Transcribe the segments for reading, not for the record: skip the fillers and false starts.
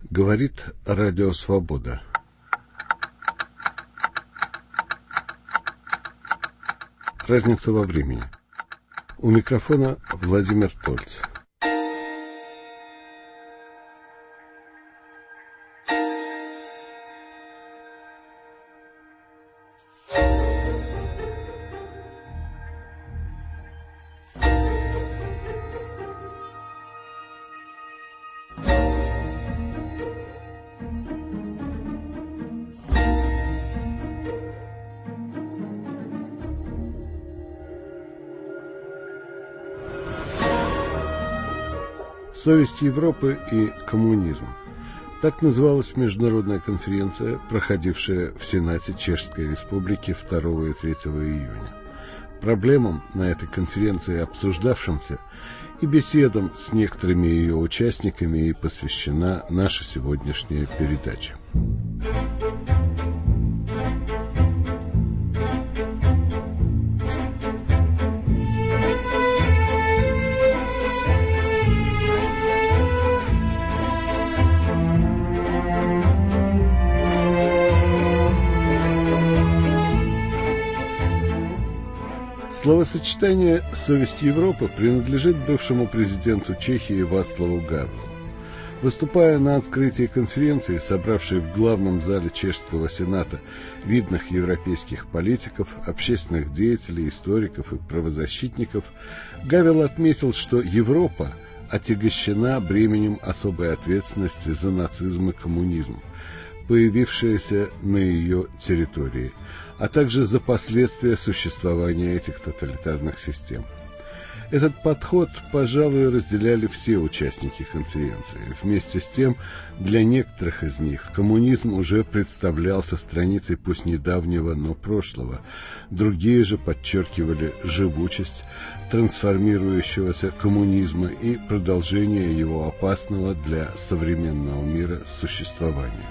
Говорит Радио Свобода. Разница во времени. У микрофона Владимир Тольц. Совесть Европы и коммунизм. Так называлась международная конференция, проходившая в Сенате Чешской Республики 2 и 3 июня. Проблемам на этой конференции обсуждавшимся и беседам с некоторыми ее участниками и посвящена наша сегодняшняя передача. Словосочетание «совесть Европы» принадлежит бывшему президенту Чехии Václavu Gavelu. Выступая на открытии конференции, собравшей в главном зале Чешского Сената видных европейских политиков, общественных деятелей, историков и правозащитников, Гавел отметил, что Европа отягощена бременем особой ответственности за нацизм и коммунизм, появившиеся на ее территории, а также за последствия существования этих тоталитарных систем. Этот подход, пожалуй, разделяли все участники конференции. Вместе с тем, для некоторых из них коммунизм уже представлялся страницей пусть недавнего, но прошлого. Другие же подчеркивали живучесть трансформирующегося коммунизма и продолжение его опасного для современного мира существования.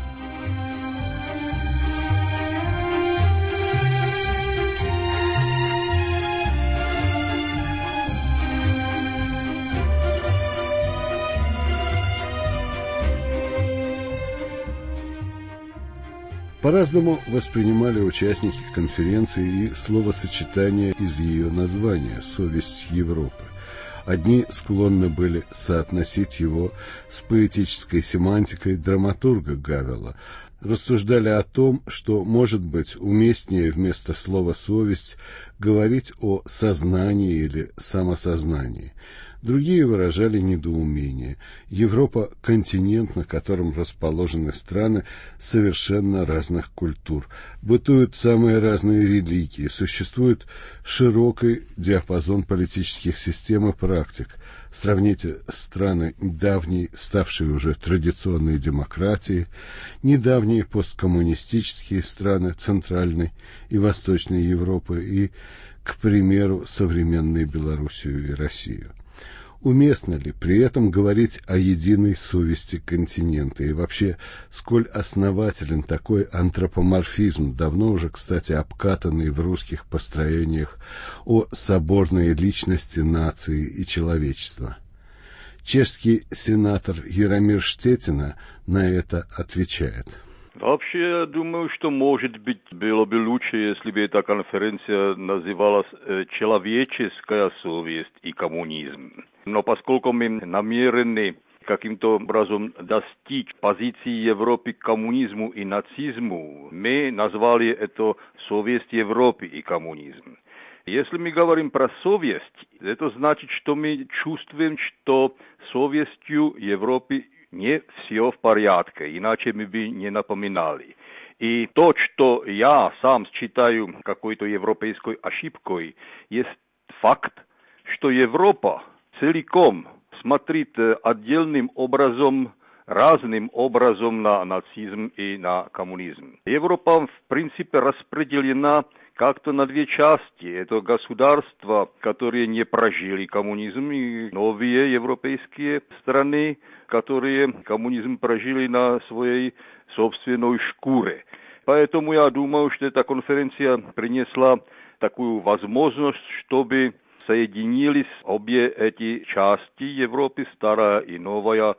По-разному воспринимали участники конференции и словосочетание из ее названия «Совесть Европы». Одни склонны были соотносить его с поэтической семантикой драматурга Гавела, рассуждали о том, что, может быть, уместнее вместо слова «совесть» говорить о сознании или самосознании. Другие выражали недоумение. Европа – континент, на котором расположены страны совершенно разных культур. Бытуют самые разные религии, существует широкий диапазон политических систем и практик. Сравните страны давней, ставшие уже традиционной демократией, недавние посткоммунистические страны Центральной и Восточной Европы и, к примеру, современные Белоруссию и Россию. Уместно ли при этом говорить о единой совести континента? И вообще, сколь основателен такой антропоморфизм, давно уже, кстати, обкатанный в русских построениях о соборной личности нации и человечества? Чешский сенатор Яромир Штетина на это отвечает. Вообще, я думаю, что, может быть, было бы лучше, если бы эта конференция называлась «Человеческая совесть и коммунизм». Но поскольку мы намерены каким-то образом достичь позиции Европы к коммунизму и нацизму, мы назвали это «Совесть Европы и коммунизм». Если мы говорим про совесть, это значит, что мы чувствуем, что совестью Европы не все в порядке, иначе мы бы не напоминали. И то, что я сам считаю какой-то европейской ошибкой, есть факт, что Европа целиком смотрит отдельным образом, разным образом на нацизм и на коммунизм. Европа, в принципе, распределена как-то на две части. Это государства, которые не прожили коммунизм, и новые европейские страны, которые коммунизм прожили на своей собственной шкуре. Поэтому я думаю, что эта конференция принесла такую возможность, чтобы соединились обе эти части Европы, старая и новая,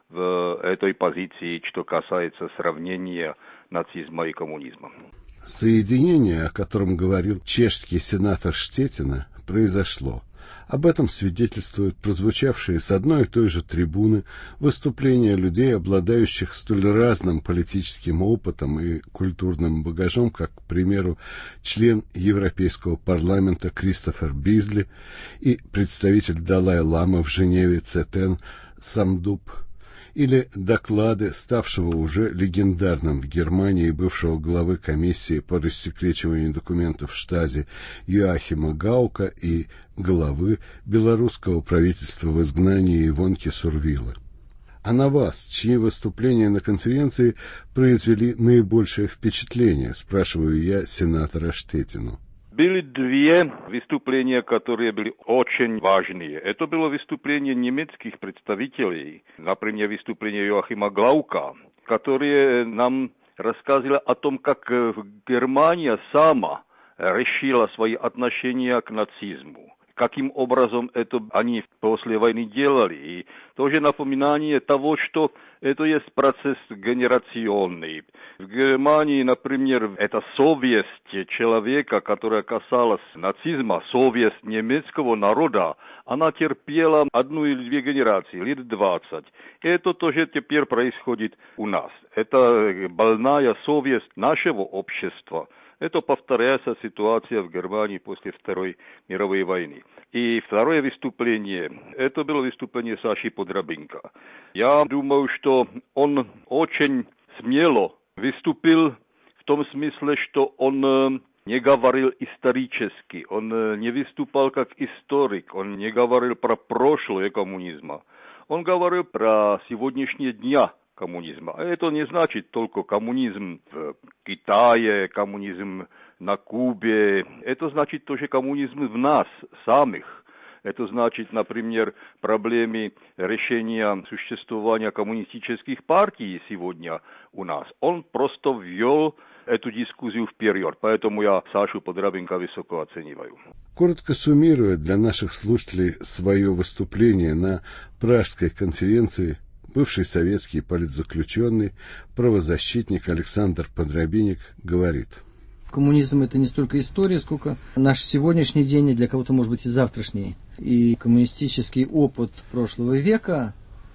в этой позиции, что касается сравнения нацизма и коммунизма. Соединение, о котором говорил чешский сенатор Штетина, произошло. Об этом свидетельствуют прозвучавшие с одной и той же трибуны выступления людей, обладающих столь разным политическим опытом и культурным багажом, как, к примеру, член Европейского парламента Кристофер Бизли и представитель Далай-ламы в Женеве Цетен Самдуб, или доклады ставшего уже легендарным в Германии бывшего главы комиссии по рассекречиванию документов Штази Йоахима Гаука и главы белорусского правительства в изгнании Ивонки Сурвилы. А на вас, чьи выступления на конференции произвели наибольшее впечатление, спрашиваю я сенатора Штетину. Были две выступления, которые были очень важные. Это было выступление немецких представителей, например, выступление Йоахима Глаука, которые нам рассказывали о том, как Германия сама решила свои отношения к нацизму. Каким образом это они после войны делали. И тоже напоминание того, что это есть процесс генерационный. В Германии, например, это совесть человека, которая касалась нацизма, совесть немецкого народа, она терпела 1 или 2 генерации, лет 20. И это тоже теперь происходит у нас. Это больная совесть нашего общества. Это повторяется ситуация в Германии после Второй мировой войны. И второе выступление, это было выступление Саши Подрабенко. Я думаю, что он очень смело выступил в том смысле, что он не говорил исторически, он не выступал как историк, он не говорил про прошлое коммунизма, он говорил про сегодняшние дня коммунизма. Это не значит только коммунизм в Китае, коммунизм на Кубе. Это значит тоже коммунизм в нас самих. Это значит, например, проблемы решения существования коммунистических партий сегодня у нас. Он просто ввел эту дискуссию вперед. Поэтому я Сашу Подрабенко высоко оцениваю. Коротко суммируя для наших слушателей свое выступление на Пражской конференции, бывший советский политзаключенный, правозащитник Александр Подрабеник говорит: коммунизм — это не столько история, сколько наш сегодняшний день, и для кого-то, может быть, и завтрашний. И коммунистический опыт прошлого века,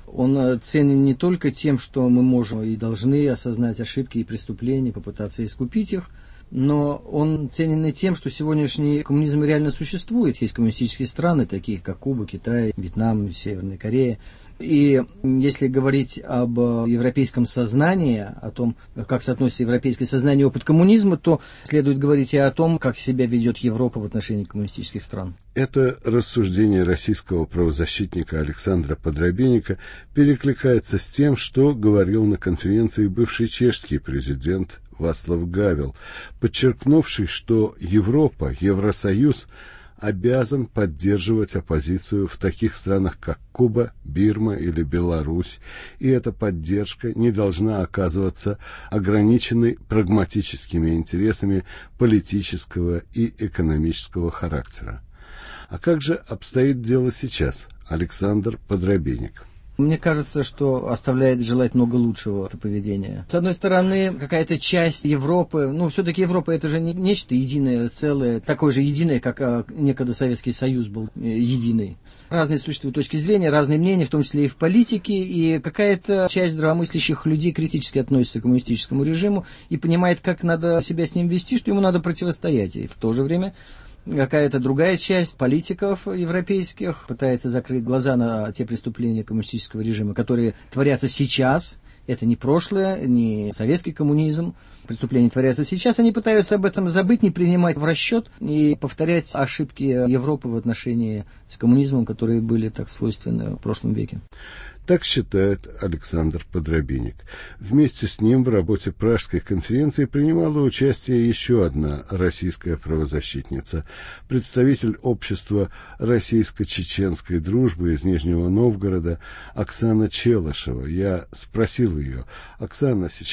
он ценен не только тем, что мы можем и должны осознать ошибки и преступления, попытаться искупить их, но он ценен и тем, что сегодняшний коммунизм реально существует. Есть коммунистические страны, такие как Куба, Китай, Вьетнам, Северная Корея. И если говорить об европейском сознании, о том, как соотносится европейское сознание и опыт коммунизма, то следует говорить и о том, как себя ведет Европа в отношении коммунистических стран. Это рассуждение российского правозащитника Александра Подрабеника перекликается с тем, что говорил на конференции бывший чешский президент Václav Гавел, подчеркнувший, что Европа, Евросоюз обязан поддерживать оппозицию в таких странах, как Куба, Бирма или Беларусь, и эта поддержка не должна оказываться ограниченной прагматическими интересами политического и экономического характера. А как же обстоит дело сейчас, Александр Подрабеник? Мне кажется, что оставляет желать много лучшего это поведение. С одной стороны, какая-то часть Европы, все-таки Европа — это же не нечто единое, целое, такое же единое, как некогда Советский Союз был единый. Разные существуют точки зрения, разные мнения, в том числе и в политике, и какая-то часть здравомыслящих людей критически относится к коммунистическому режиму и понимает, как надо себя с ним вести, что ему надо противостоять. И в то же время какая-то другая часть политиков европейских пытается закрыть глаза на те преступления коммунистического режима, которые творятся сейчас. Это не прошлое, не советский коммунизм. Преступления творятся сейчас. Они пытаются об этом забыть, не принимать в расчет и повторять ошибки Европы в отношении с коммунизмом, которые были так свойственны в прошлом веке. Так считает Александр Подрабеник. Вместе с ним в работе Пражской конференции принимала участие еще одна российская правозащитница, представитель общества российско-чеченской дружбы из Нижнего Новгорода Оксана Челышева. Я спросил ее: Оксана, сейчас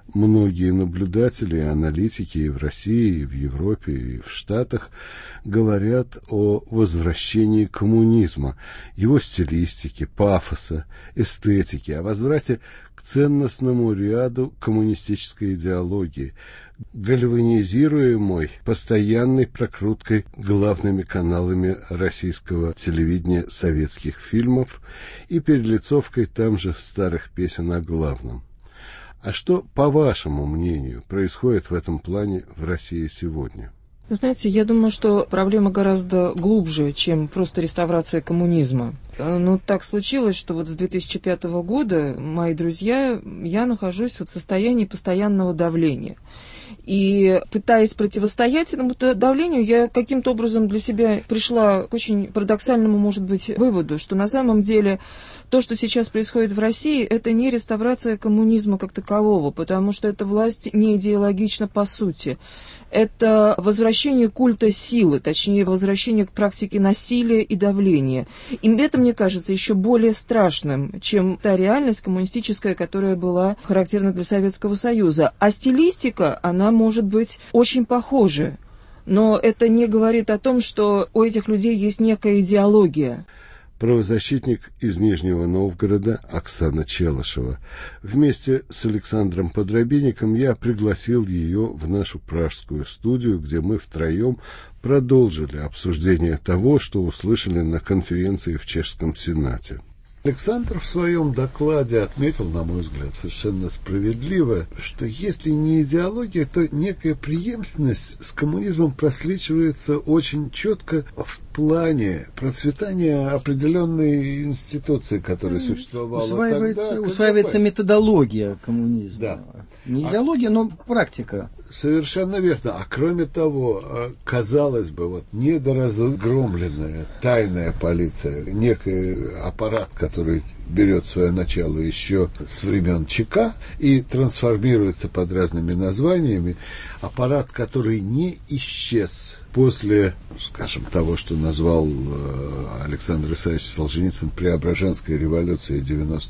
Многие наблюдатели и аналитики и в России, и в Европе, и в Штатах говорят о возвращении коммунизма, его стилистики, пафоса, эстетики, о возврате к ценностному ряду коммунистической идеологии, гальванизируемой постоянной прокруткой главными каналами российского телевидения советских фильмов и перелицовкой там же старых песен о главном. А что, по вашему мнению, происходит в этом плане в России сегодня? Вы знаете, я думаю, что проблема гораздо глубже, чем просто реставрация коммунизма. Ну, так случилось, что вот с 2005 года, мои друзья, я нахожусь в состоянии постоянного давления. И пытаясь противостоять этому давлению, я каким-то образом для себя пришла к очень парадоксальному, может быть, выводу, что на самом деле то, что сейчас происходит в России, это не реставрация коммунизма как такового, потому что эта власть не идеологична по сути. Это возвращение культа силы, точнее, возвращение к практике насилия и давления. И это, мне кажется, еще более страшным, чем та реальность коммунистическая, которая была характерна для Советского Союза. А стилистика, она может быть очень похожа. Но это не говорит о том, что у этих людей есть некая идеология. Правозащитник из Нижнего Новгорода Оксана Челышева. Вместе с Александром Подробинником я пригласил ее в нашу пражскую студию, где мы втроем продолжили обсуждение того, что услышали на конференции в Чешском Сенате. Александр в своем докладе отметил, на мой взгляд, совершенно справедливо, что если не идеология, то некая преемственность с коммунизмом прослеживается очень четко в плане процветания определенной институции, которая существовала усваивается методология коммунизма. Да. Не идеология, но практика. Совершенно верно. А кроме того, казалось бы, вот недоразгромленная тайная полиция, некий аппарат, который берет свое начало еще с времен ЧК и трансформируется под разными названиями, аппарат, который не исчез после, скажем, того, что назвал Александр Исаевич Солженицын Преображенской революцией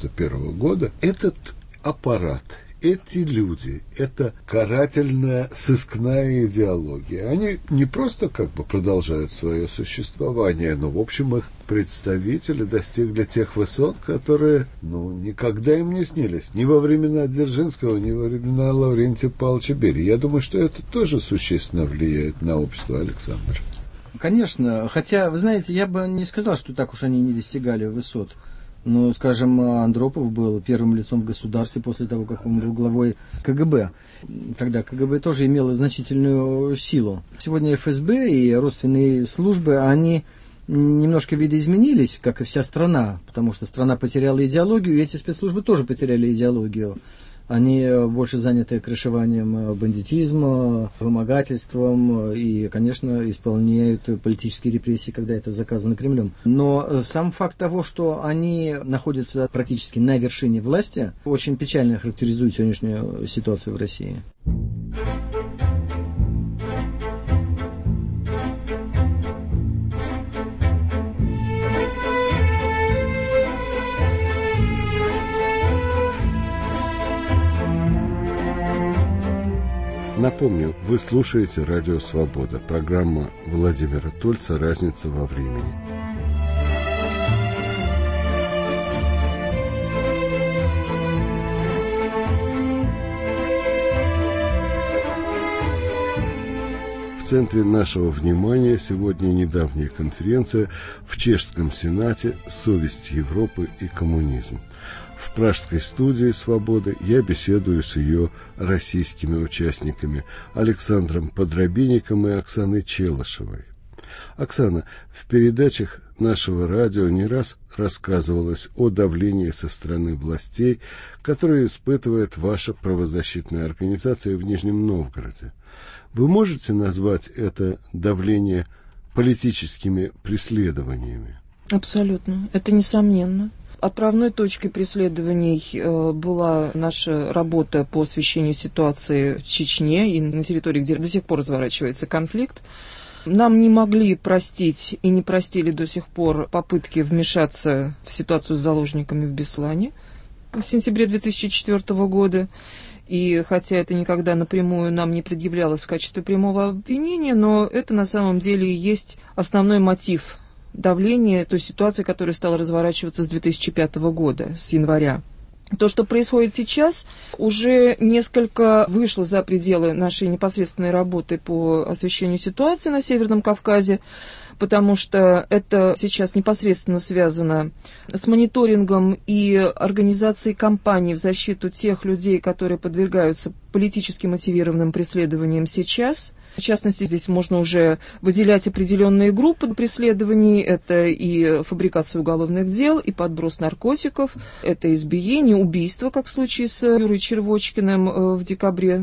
91 года, этот аппарат, эти люди, это карательная сыскная идеология. Они не просто как бы продолжают свое существование, но, в общем, их представители достигли тех высот, которые, никогда им не снились. Ни во времена Дзержинского, ни во времена Лаврентия Павловича Берии. Я думаю, что это тоже существенно влияет на общество, Александр. Конечно, хотя, вы знаете, я бы не сказал, что так уж они не достигали высот. Ну, скажем, Андропов был первым лицом в государстве после того, как он был главой КГБ. Тогда КГБ тоже имело значительную силу. Сегодня ФСБ и родственные службы, они немножко видоизменились, как и вся страна, потому что страна потеряла идеологию, и эти спецслужбы тоже потеряли идеологию. Они больше заняты крышеванием бандитизма, вымогательством и, конечно, исполняют политические репрессии, когда это заказано Кремлем. Но сам факт того, что они находятся практически на вершине власти, очень печально характеризует сегодняшнюю ситуацию в России. Напомню, вы слушаете «Радио Свобода», программа Владимира Тольца «Разница во времени». В центре нашего внимания сегодня недавняя конференция в Чешском Сенате «Совесть Европы и коммунизм». В пражской студии «Свободы» я беседую с ее российскими участниками Александром Подробинником и Оксаной Челышевой. Оксана, в передачах нашего радио не раз рассказывалось о давлении со стороны властей, которое испытывает ваша правозащитная организация в Нижнем Новгороде. Вы можете назвать это давление политическими преследованиями? Абсолютно. Это несомненно. Отправной точкой преследований была наша работа по освещению ситуации в Чечне и на территории, где до сих пор разворачивается конфликт. Нам не могли простить и не простили до сих пор попытки вмешаться в ситуацию с заложниками в Беслане в сентябре 2004 года. И хотя это никогда напрямую нам не предъявлялось в качестве прямого обвинения, но это на самом деле и есть основной мотив давления той ситуации, которая стала разворачиваться с 2005 года, с января. То, что происходит сейчас, уже несколько вышло за пределы нашей непосредственной работы по освещению ситуации на Северном Кавказе, потому что это сейчас непосредственно связано с мониторингом и организацией кампаний в защиту тех людей, которые подвергаются политически мотивированным преследованиям сейчас. В частности, здесь можно уже выделять определенные группы преследований. Это и фабрикация уголовных дел, и подброс наркотиков, это избиение, убийство, как в случае с Юрой Червочкиным в декабре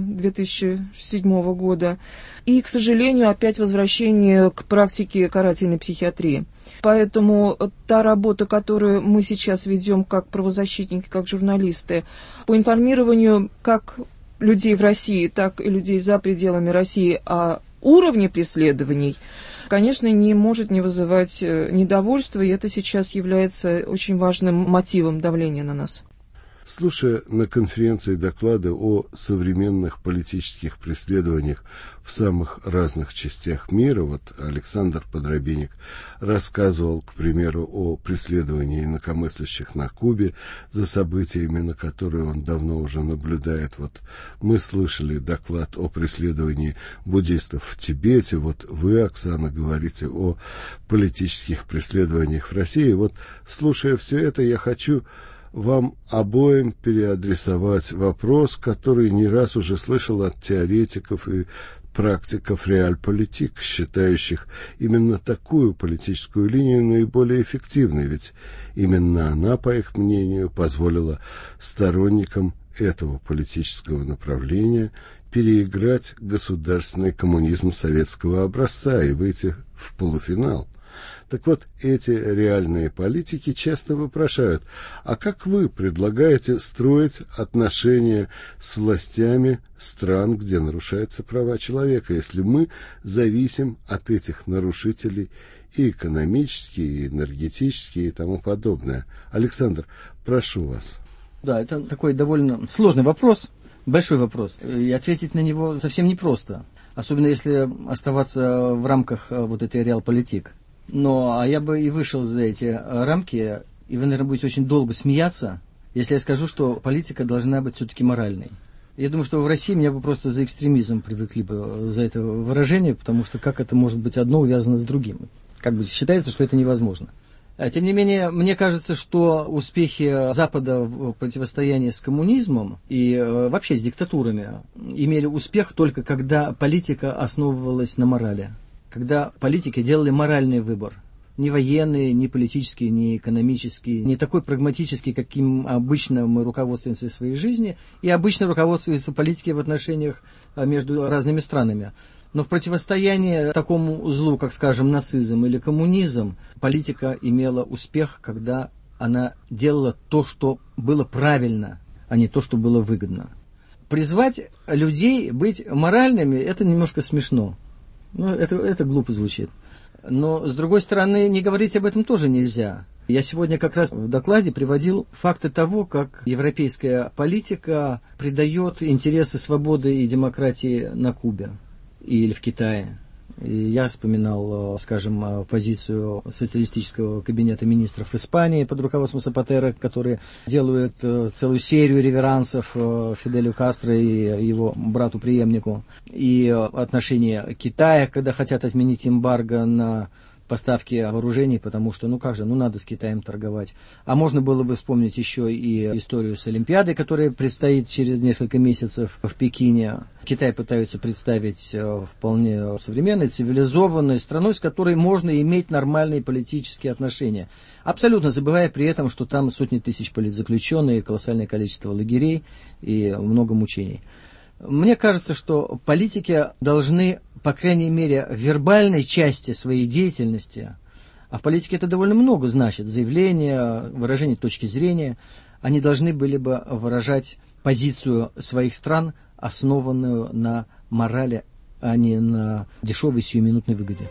2007 года. И, к сожалению, опять возвращение к практике карательной психиатрии. Поэтому та работа, которую мы сейчас ведем как правозащитники, как журналисты, по информированию как людей в России, так и людей за пределами России о уровне преследований, конечно, не может не вызывать недовольства, и это сейчас является очень важным мотивом давления на нас. Слушая на конференции доклады о современных политических преследованиях в самых разных частях мира, вот Александр Подробинник рассказывал, к примеру, о преследовании инакомыслящих на Кубе за событиями, на которые он давно уже наблюдает. Вот мы слышали доклад о преследовании буддистов в Тибете, вот вы, Оксана, говорите о политических преследованиях в России. Вот, слушая все это, я хочу вам обоим переадресовать вопрос, который не раз уже слышал от теоретиков и практиков реальполитик, считающих именно такую политическую линию наиболее эффективной, ведь именно она, по их мнению, позволила сторонникам этого политического направления переиграть государственный коммунизм советского образца и выйти в полуфинал. Так вот, эти реальные политики часто вопрошают, а как вы предлагаете строить отношения с властями стран, где нарушаются права человека, если мы зависим от этих нарушителей и экономически, и энергетически, и тому подобное? Александр, прошу вас. Да, это такой довольно сложный вопрос, большой вопрос, и ответить на него совсем непросто, особенно если оставаться в рамках вот этой реалполитик. Но я бы и вышел за эти рамки, и вы, наверное, будете очень долго смеяться, если я скажу, что политика должна быть все-таки моральной. Я думаю, что в России меня бы просто за экстремизм привыкли бы за это выражение, потому что как это может быть одно увязано с другим? Как бы считается, что это невозможно. Тем не менее, мне кажется, что успехи Запада в противостоянии с коммунизмом и вообще с диктатурами имели успех только когда политика основывалась на морали. Когда политики делали моральный выбор. Не военный, не политический, не экономический, не такой прагматический, каким обычно мы руководствуемся в своей жизни, и обычно руководствуются политики в отношениях между разными странами. Но в противостоянии такому злу, как, скажем, нацизм или коммунизм, политика имела успех, когда она делала то, что было правильно, а не то, что было выгодно. Призвать людей быть моральными – это немножко смешно. Ну, это глупо звучит. Но, с другой стороны, не говорить об этом тоже нельзя. Я сегодня как раз в докладе приводил факты того, как европейская политика придает интересы свободы и демократии на Кубе или в Китае. И я вспоминал, скажем, позицию социалистического кабинета министров Испании под руководством Сапатера, которые делают целую серию реверансов Фиделю Кастро и его брату-преемнику. И отношения Китая, когда хотят отменить эмбарго на поставки вооружений, потому что, надо с Китаем торговать. А можно было бы вспомнить еще и историю с Олимпиадой, которая предстоит через несколько месяцев в Пекине. Китай пытаются представить вполне современной, цивилизованной страной, с которой можно иметь нормальные политические отношения. Абсолютно забывая при этом, что там сотни тысяч политзаключенных, колоссальное количество лагерей и много мучений. Мне кажется, что политики должны, по крайней мере, в вербальной части своей деятельности, а в политике это довольно много значит, заявления, выражение точки зрения, они должны были бы выражать позицию своих стран, основанную на морали, а не на дешевой сиюминутной выгоде.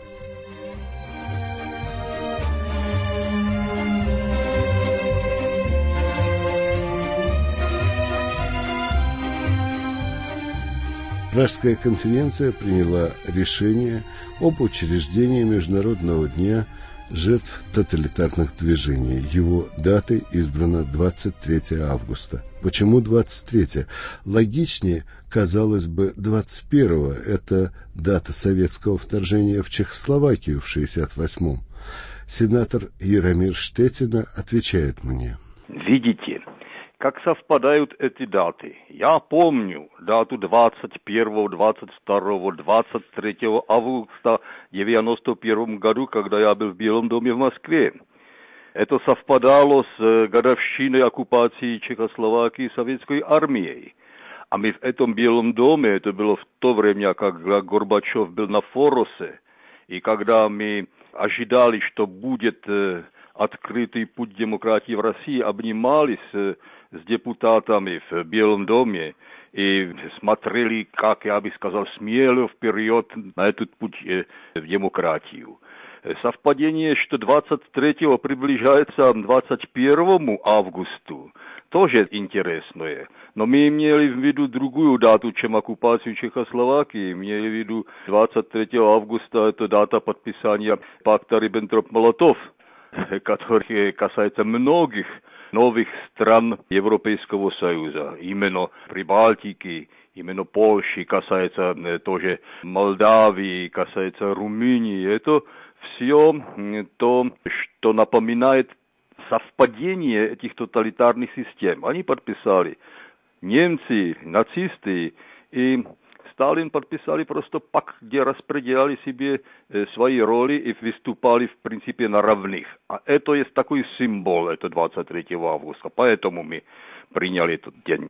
Пражская конференция приняла решение об учреждении Международного дня жертв тоталитарных движений. Его датой избрана 23 августа. Почему 23? Логичнее, казалось бы, 21. Это дата советского вторжения в Чехословакию в 1968-м. Сенатор Яромир Штетина отвечает мне. Видите, как совпадают эти даты. Я помню дату 21, 22, 23 августа 1991 году, когда я был в Белом доме в Москве. Это совпадало с годовщиной оккупации Чехословакии советской армией. А мы в этом Белом доме, это было в то время, когда Горбачев был на Форосе, и когда мы ожидали, что будет открытый путь демократии в России, обнимались с депутатами в Белом доме и смотрели, как я бы сказал, смело вперед на этот путь в демократию. Совпадение, что 23-го приближается к 21 августу, тоже интересное. Но мы имели в виду другую дату, чем оккупацию Чехословакии. Имели в виду 23 августа, это дата подписания пакта Риббентроп-Молотов, который касается многих новых стран Европейского Союза, именно Прибалтики, именно Польши, касается тоже Молдавии, касается Румынии. Это все то, что напоминает совпадение этих тоталитарных систем. Они подписали немцы, нацисты, и Сталин подписали просто пакт, где распределяли себе свои роли и выступали, в принципе, на равных. А это есть такой символ, это 23 августа, поэтому мы приняли этот день.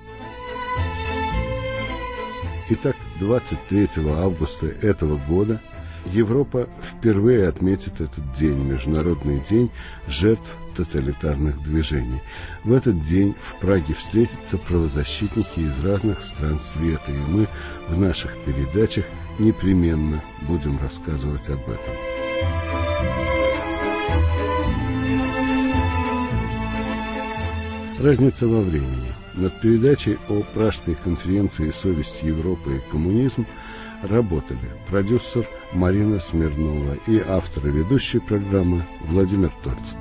Итак, 23 августа этого года Европа впервые отметит этот день, Международный день жертв тоталитарных движений. В этот день в Праге встретятся правозащитники из разных стран света, и мы в наших передачах непременно будем рассказывать об этом. Разница во времени. Над передачей о Пражской конференции «Совесть Европы и коммунизм» работали продюсер Марина Смирнова и автор и ведущий программы Владимир Тольцев.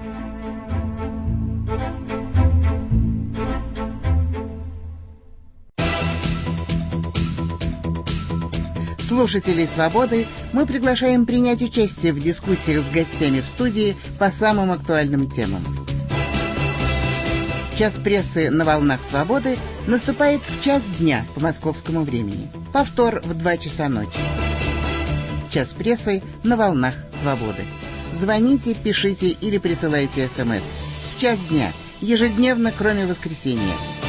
Слушателей «Свободы» мы приглашаем принять участие в дискуссиях с гостями в студии по самым актуальным темам. Час прессы на волнах «Свободы» наступает в час дня по московскому времени. Повтор в 2 часа ночи. Час прессы на волнах «Свободы». Звоните, пишите или присылайте СМС. В час дня, ежедневно, кроме воскресенья.